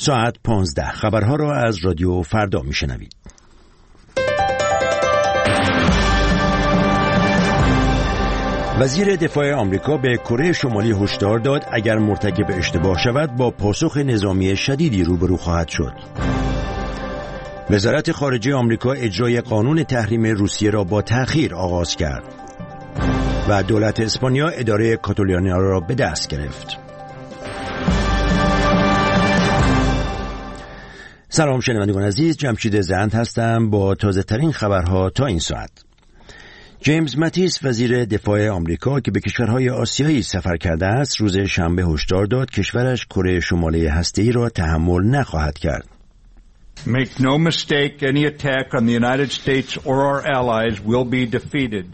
ساعت 15 خبرها را از رادیو فردا میشنوید. وزیر دفاع آمریکا به کره شمالی هشدار داد اگر مرتکب اشتباه شود با پاسخ نظامی شدیدی روبرو خواهد شد. وزارت خارجه آمریکا اجرای قانون تحریم روسیه را با تأخیر آغاز کرد و دولت اسپانیا اداره کاتالونیا را به دست گرفت. سلام شنوندگان عزیز، جمشید زند هستم با تازه ترین خبرها تا این ساعت. جیمز ماتیس وزیر دفاع آمریکا که به کشورهای آسیایی سفر کرده است روز شنبه هشدار داد کشورش کره شمالی هسته‌ای را تحمل نخواهد کرد. Make no mistake, any attack on the United States or our allies will be defeated.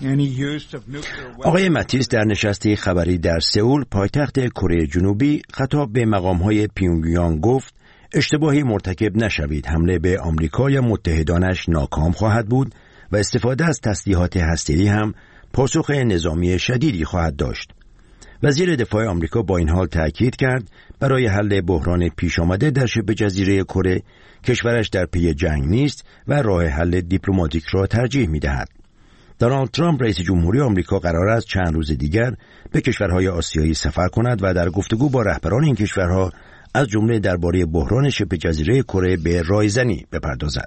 آقای ماتیس در نشستی خبری در سئول پایتخت کره جنوبی خطاب به مقام‌های پیونگیانگ گفت اشتباهی مرتکب نشوید، حمله به آمریکا یا متحدانش ناکام خواهد بود و استفاده از تسلیحات هسته‌ای هم پاسخ نظامی شدیدی خواهد داشت. وزیر دفاع آمریکا با این حال تأکید کرد برای حل بحران پیش آمده در شبه جزیره کره کشورش در پی جنگ نیست و راه حل دیپلماتیک را ترجیح می‌دهد. دونالد ترامپ رئیس جمهوری آمریکا قرار است چند روز دیگر به کشورهای آسیایی سفر کند و در گفتگو با رهبران این کشورها از جمله درباره بحران شبه جزیره کره به رایزنی بپردازد.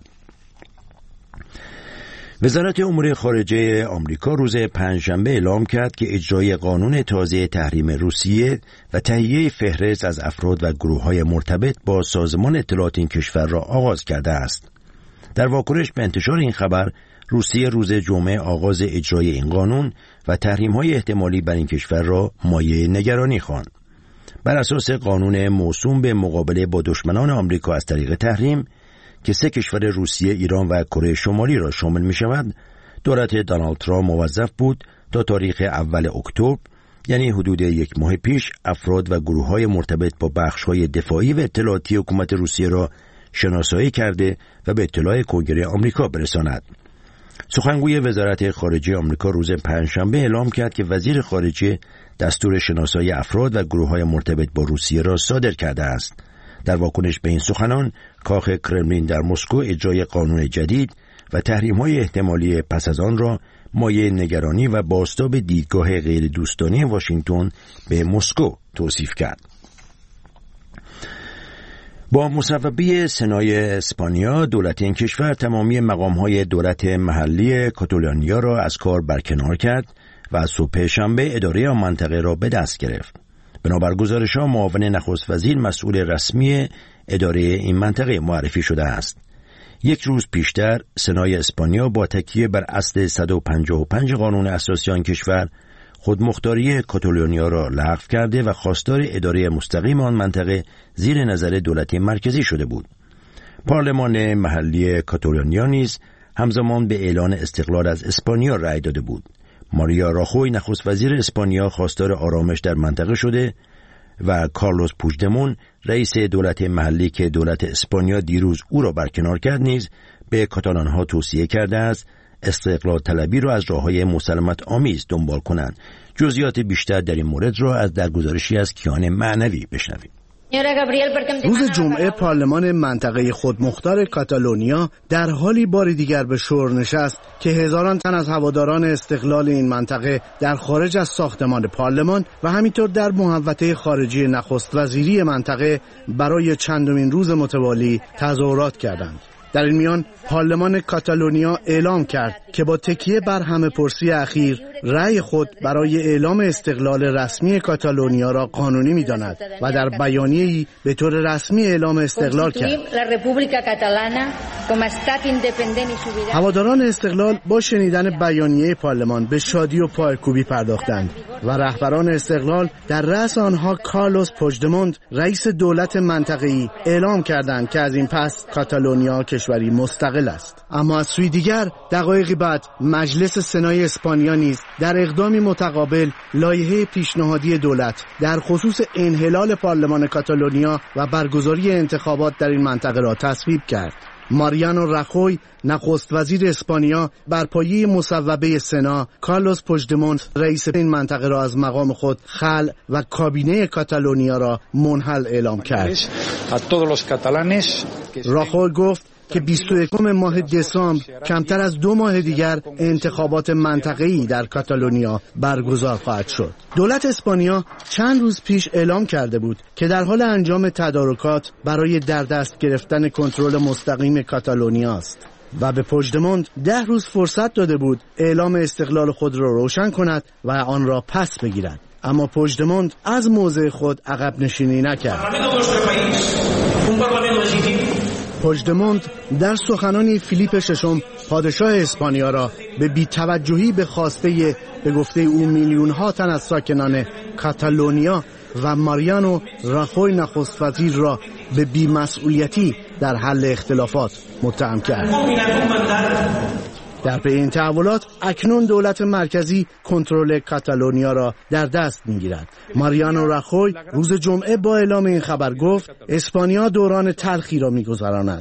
وزارت امور خارجه آمریکا روز پنجشنبه اعلام کرد که اجرای قانون تازه تحریم روسیه و تهیه فهرست از افراد و گروه‌های مرتبط با سازمان اطلاعات این کشور را آغاز کرده است. در واکنش به انتشار این خبر، روسیه روز جمعه آغاز اجرای این قانون و تحریم‌های احتمالی بر این کشور را مایه نگرانی خواند. بر اساس قانون موسوم به مقابله با دشمنان آمریکا از طریق تحریم که 3 کشور روسیه، ایران و کره شمالی را شامل می شود، دولت دونالد ترامپ موظف بود تا تاریخ اول اکتبر، یعنی حدود 1 ماه پیش، افراد و گروه‌های مرتبط با بخش‌های دفاعی و اطلاعاتی حکومت روسیه را شناسایی کرده و به اطلاع کنگره آمریکا برساند. سخنگوی وزارت خارجه آمریکا روز پنجشنبه اعلام کرد که وزیر خارجه دستور شناسایی افراد و گروه‌های مرتبط با روسیه را صادر کرده است. در واکنش به این سخنان، کاخ کرملین در مسکو اجرای قانون جدید و تحریم‌های احتمالی پس از آن را مایه نگرانی و بازتاب دیدگاه غیر دوستانه واشنگتن به مسکو توصیف کرد. با مصوبه سنای اسپانیا، دولت این کشور تمامی مقام‌های دولت محلی کاتالونیا را از کار برکنار کرد و از صبح شنبه اداره آن منطقه را به دست گرفت. بنابر گزارش‌ها، معاون نخست وزیر مسئول رسمی اداره این منطقه معرفی شده است. 1 روز پیشتر سنای اسپانیا با تکیه بر اصل 155 قانون اساسی آن کشور خودمختاری کاتالونیا را لغو کرده و خواستار اداره مستقیم آن منطقه زیر نظر دولت مرکزی شده بود. پارلمان محلی کاتالونیا نیز همزمان به اعلان استقلال از اسپانیا رأی داده بود. ماریا راخوی نخست وزیر اسپانیا خواستار آرامش در منطقه شده و کارلوس پوژدمون رئیس دولت محلی که دولت اسپانیا دیروز او را برکنار کرد نیز به کاتالان‌ها توصیه کرده است استقلال طلبی را از راه‌های مسالمت آمیز دنبال کنند. جزئیات بیشتر در این مورد را از درگذشتی از کیان معنوی بشنوید. روز جمعه پارلمان منطقه خودمختار کاتالونیا در حالی بار دیگر به شور نشست که هزاران تن از هواداران استقلال این منطقه در خارج از ساختمان پارلمان و همینطور در محوطه خارجی نخست وزیری منطقه برای چندمین روز متوالی تظاهرات کردند. در این میان پارلمان کاتالونیا اعلام کرد که با تکیه بر همه‌پرسی اخیر رأی خود برای اعلام استقلال رسمی کاتالونیا را قانونی می‌داند و در بیانیه‌ای به طور رسمی اعلام استقلال کرد. هواداران استقلال با شنیدن بیانیه پارلمان به شادی و پایکوبی پرداختند و رهبران استقلال در رأس آنها کارلوس پوژدموند رئیس دولت منطقه‌ای اعلام کردند که از این پس کاتالونیا کشوری مستقل است. اما از سوی دیگر دقایقی بعد مجلس سنای اسپانیا نیز در اقدامی متقابل لایحه پیشنهادی دولت در خصوص انحلال پارلمان کاتالونیا و برگزاری انتخابات در این منطقه را تصویب کرد. ماریانو راخوی نخست وزیر اسپانیا بر پایه مصوبه سنا کارلوس پوژدمونت رئیس این منطقه را از مقام خود خلع و کابینه کاتالونیا را منحل اعلام کرد. راخوی گفت که 21 ماه دسامبر کمتر از 2 ماه دیگر انتخابات منطقه‌ای در کاتالونیا برگزار خواهد شد. دولت اسپانیا چند روز پیش اعلام کرده بود که در حال انجام تدارکات برای در دست گرفتن کنترل مستقیم کاتالونیا است و به پوژدمونت 10 روز فرصت داده بود اعلام استقلال خود را روشن کند و آن را پس بگیرد. اما پوژدمونت از موضع خود عقب نشینی نکرد. پوژدمونت در سخنانی فیلیپ ششم پادشاه اسپانیا را به بی‌توجهی به خواسته به گفته او میلیون‌ها تن از ساکنان کاتالونیا و ماریانو راخوی نخست وزیر را به بی‌مسئولیتی در حل اختلافات متهم کرد. در پی این تحولات اکنون دولت مرکزی کنترل کاتالونیا را در دست می‌گیرد. ماریانو راخوی روز جمعه با اعلام این خبر گفت اسپانیا دوران تلخی را می‌گذراند.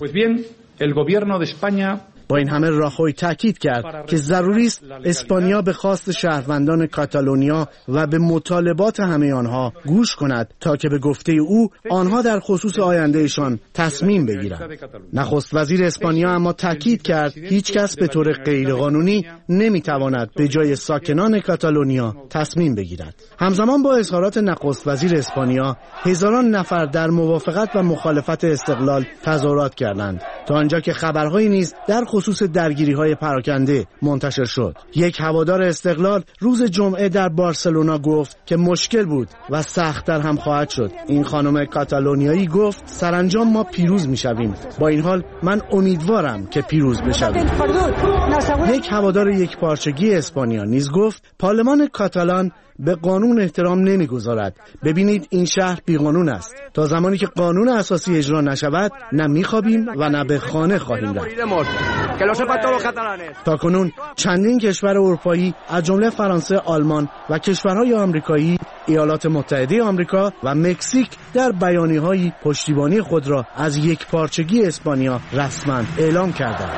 با این همه راخوی تاکید کرد که ضروری است اسپانیا به خواست شهروندان کاتالونیا و به مطالبات همه آنها گوش کند تا که به گفته او آنها در خصوص آیندهشان تصمیم بگیرند. نخست وزیر اسپانیا اما تاکید کرد هیچ کس به طور غیرقانونی نمیتواند به جای ساکنان کاتالونیا تصمیم بگیرد. همزمان با اظهارات نخست وزیر اسپانیا هزاران نفر در موافقت و مخالفت استقلال تظاهرات کردند تا آنجا که خبرهایی نیز در خصوص درگیری‌های پراکنده منتشر شد. یک هوادار استقلال روز جمعه در بارسلونا گفت که مشکل بود و سخت‌تر هم خواهد شد. این خانم کاتالونیایی گفت سرانجام ما پیروز می‌شویم. با این حال من امیدوارم که پیروز بشویم. یک هوادار یکپارچگی اسپانیا نیز گفت پارلمان کاتالان به قانون احترام نمیگذارد. ببینید این شهر بیقانون است. تا زمانی که قانون اساسی اجرا نشود نه میخوابیم و نه به خانه خواهیم رفت. تاکنون چندین کشور اروپایی از جمله فرانسه، آلمان و کشورهای آمریکایی، ایالات متحده آمریکا و مکزیک در بیانیه‌های پشتیبانی خود را از یکپارچگی اسپانیا رسما اعلام کردند.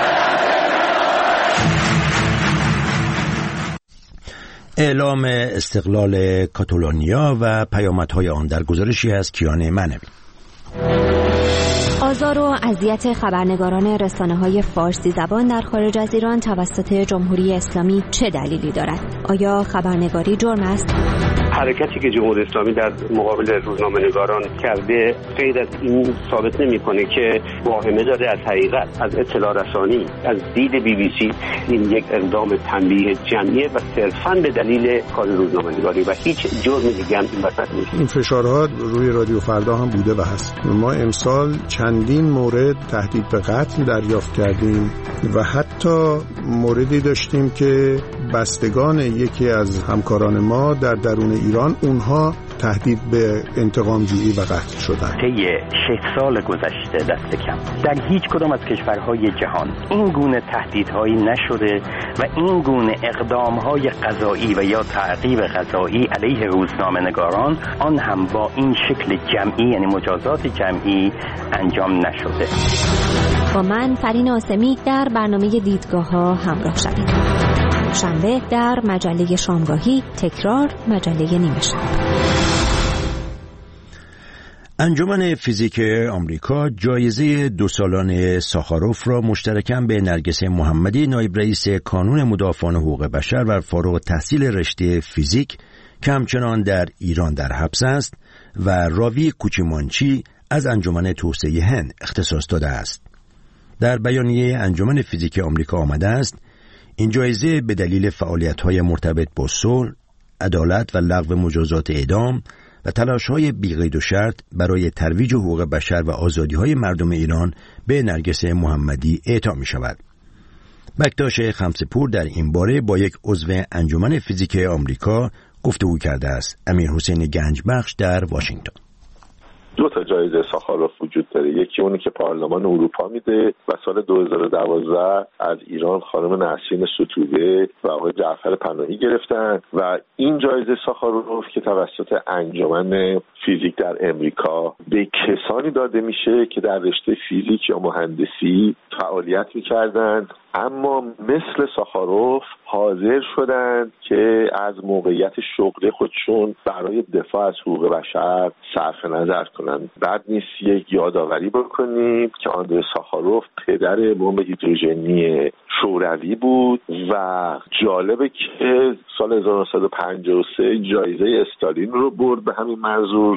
اعلام استقلال کاتالونیا و پیامدهای آن در گزارشی از کیان منوی. آزار و اذیت خبرنگاران رسانه‌های فارسی زبان در خارج از ایران توسط جمهوری اسلامی چه دلیلی دارد؟ آیا خبرنگاری جرم است؟ حرکتی که جمهوری اسلامی در مقابل روزنامه‌نگاران کرده غیر از این ثابت نمی‌کنه که واهمه داره از حقیقت، از اطلاع رسانی، از دید BBC. این یک اقدام تنبیه جمعی و صرفاً به دلیل کار روزنامه‌نگاری و هیچ جرم دیگه هم این وسط نیست. این فشارها روی رادیو فردا هم بوده و هست. ما امسال چندین مورد تهدید به قتل دریافت کردیم و حتی موردی داشتیم که بستگان یکی از همکاران ما در درون ایران اونها تهدید به انتقام جویی و قتل شدن. طی 6 سال گذشته دست کم در هیچ کدام از کشورهای جهان این گونه تهدیدهایی نشده و این گونه اقدامهای قضایی و یا تعقیب قضایی علیه روزنامه‌نگاران آن هم با این شکل جمعی یعنی مجازات جمعی انجام نشده. با من فرین آسمی در برنامه دیدگاه‌ها همراه شدید. شنبه در مجله شامگاهی، تکرار مجله نیمه شب. انجمن فیزیک آمریکا جایزه 2 سالانه ساخاروف را مشترکاً به نرگس محمدی نایب رئیس کانون مدافعان حقوق بشر و فارغ التحصیل رشته فیزیک که همچنان در ایران در حبس است و راوی کوچیمانچی از انجمن توسعه هند اختصاص داده است. در بیانیه انجمن فیزیک آمریکا آمده است این جایزه به دلیل فعالیت‌های مرتبط با صلح، عدالت و لغو مجازات اعدام و تلاش‌های بی‌قید و شرط برای ترویج حقوق بشر و آزادی‌های مردم ایران به نرگس محمدی اعطا می‌شود. بکتاش خمسه‌پور در این باره با یک عضو انجمن فیزیک آمریکا گفتگو کرده است. امیر حسین گنجبخش در واشنگتن. 2 تا جایزه ساخاروف وجود داره. یکی اونی که پارلمان اروپا میده و سال 2012 از ایران خانم نسرین ستوده و آقای جعفر پناهی گرفتن و این جایزه ساخاروف که توسط انجمن فیزیک در امریکا به کسانی داده میشه که در رشته فیزیک یا مهندسی فعالیت میکردند اما مثل ساخاروف حاضر شدند که از موقعیت شغلی خودشون برای دفاع از حقوق بشر صرف نظر کنند. بعد نیست یک یادآوری بکنیم که آندری ساخاروف پدر بمب هیدروژنی شوروی بود و جالبه که سال 1953 جایزه استالین رو برد به همین منظور،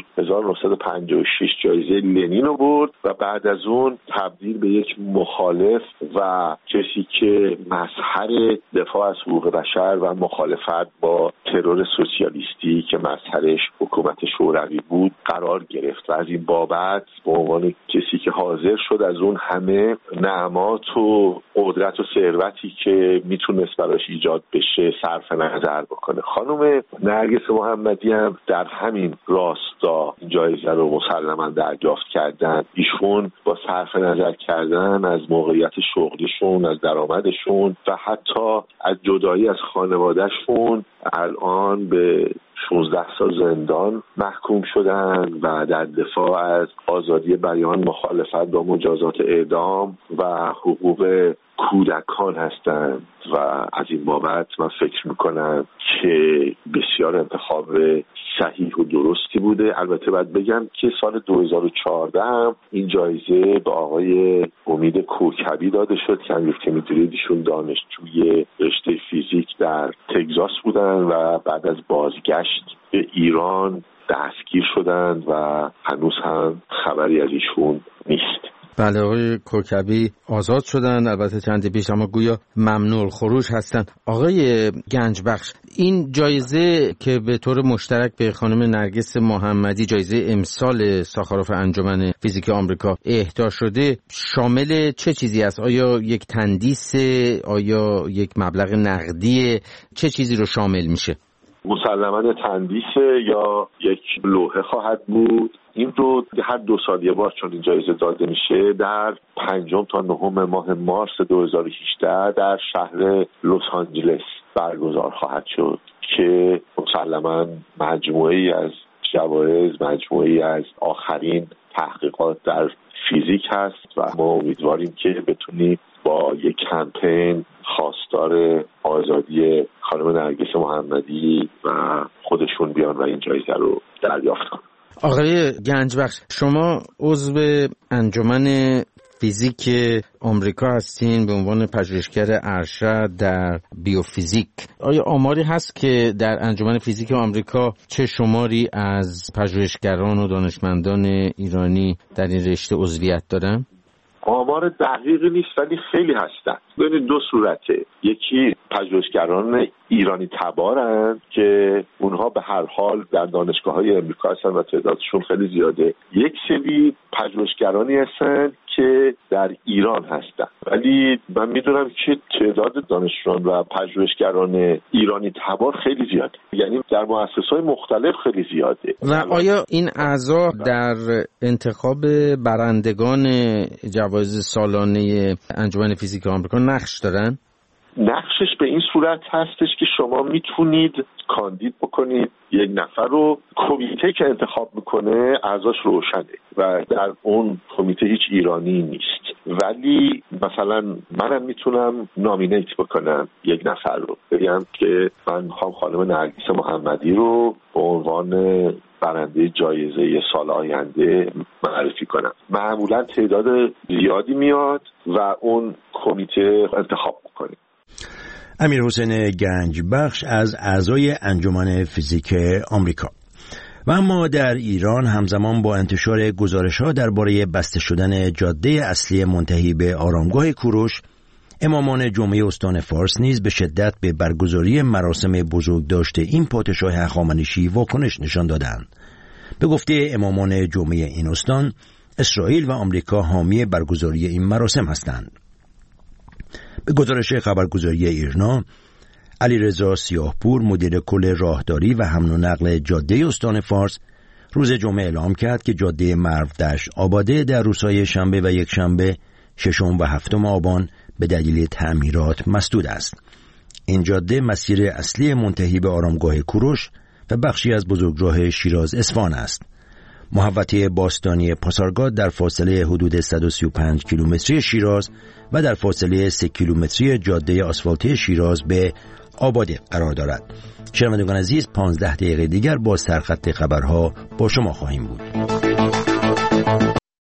1956 جایزه لنین رو برد و بعد از اون تبدیل به یک مخالف و کسی که مظهر دفاع از حقوق بشر و مخالفت با ترور سوسیالیستی که مظهرش حکومت شوروی بود قرار گرفت و از این بابت به عنوان کسی که حاضر شد از اون همه نعمات و قدرت و ثروتی که میتونست براش ایجاد بشه صرف نظر بکنه. خانم نرگس محمدی هم در همین راستا جایزه رو مسلماً دریافت کردن. ایشون با صرف نظر کردن از موقعیت شغلیشون، از درآمدشون و حتی از جدایی از خانوادهشون الان به 16 سال زندان محکوم شدن و در دفاع از آزادی بیان، مخالفت با مجازات اعدام و حقوق کودکان هستند و از این بابت من فکر میکنم که بسیار انتخاب صحیح و درستی بوده. البته باید بگم که سال 2014 هم این جایزه به آقای امید کوکبی داده شد که همونطور که میدونید ایشون دانشجوی رشته فیزیک در تگزاس بودن و بعد از بازگشت به ایران دستگیر شدند و هنوز هم خبری از ایشون نیست. بله، آقای کوکبی آزاد شدن البته چندی پیش، اما گویا ممنوع الخروج هستن. آقای گنجبخش، این جایزه که به طور مشترک به خانم نرگس محمدی جایزه امسال ساخاروف انجمن فیزیک آمریکا اهدا شده شامل چه چیزی است؟ آیا یک تندیس، آیا یک مبلغ نقدی، چه چیزی رو شامل میشه؟ مسلماً تندیسه یا یک لوحه خواهد بود. این رو هر 2 سال یه بار چون این جایزه داده میشه در 5 تا 9 ماه مارس 2018 در شهر لس آنجلس برگزار خواهد شد که مسلماً مجموعه‌ای از جوایز، مجموعه‌ای از آخرین تحقیقات در فیزیک هست و ما امیدواریم که بتونیم با یک کمپین خواستار آزادی خانم نرگس محمدی و خودشون بیان و این جایزه رو دریافت کنن. آقای گنجبخش، شما عضو انجمن فیزیک آمریکا هستین به عنوان پژوهشگر ارشد در بیوفیزیک. آیا آماری هست که در انجمن فیزیک آمریکا چه شماری از پژوهشگران و دانشمندان ایرانی در این رشته عضویت دارن؟ آمار دقیقی نیست ولی خیلی هستن. ببینید 2 صورته. یکی پژوهشگران ایرانی تبارن که اونها به هر حال در دانشگاه‌های امریکا هستن و تعدادشون خیلی زیاده. یک سری پژوهشگرانی هستن که در ایران هستن ولی من میدونم که تعداد دانشجویان و پژوهشگران ایرانی تبار خیلی زیاده، یعنی در مؤسسه‌های مختلف خیلی زیاده. و آیا این اعضا در انتخاب برندگان جوایز سالانه انجمن فیزیک آمریکا نقش دارن؟ نقشش به این صورت هستش که شما میتونید کاندید بکنید یک نفر رو، کمیته که انتخاب میکنه اعضاش روشنه و در اون کمیته هیچ ایرانی نیست، ولی مثلا منم میتونم نامینیت بکنم یک نفر رو، بگم که من میخوام خانم نرگس محمدی رو به عنوان برنده جایزه سال آینده معرفی کنم. معمولا تعداد زیادی میاد و اون کمیته انتخاب میکنه. امیرحسین گنجبخش از اعضای انجمن فیزیک آمریکا. و اما در ایران همزمان با انتشار گزارش‌ها درباره بسته شدن جاده اصلی منتهی به آرامگاه کوروش، امامان جمعه استان فارس نیز به شدت به برگزاری مراسم بزرگداشت این پادشاه هخامنشی واکنش نشان دادند. به گفته امامان جمعه این استان، اسرائیل و آمریکا حامی برگزاری این مراسم هستند. به گزارش خبرگزاری ایرنا، علیرضا سیاهپور مدیر کل راهداری و حمل و نقل جاده استان فارس روز جمعه اعلام کرد که جاده مرو-دشت آباده در روزهای شنبه و یکشنبه 6 و 7 آبان به دلیل تعمیرات مسدود است. این جاده مسیر اصلی منتهی به آرامگاه کوروش و بخشی از بزرگراه شیراز اصفهان است. محوطه باستانی پاسارگاد در فاصله حدود 135 کیلومتری شیراز و در فاصله 3 کیلومتری جاده آسفالتی شیراز به آباده قرار دارد. شنوندگان عزیز، 15 دقیقه دیگر با سرخط خبرها با شما خواهیم بود.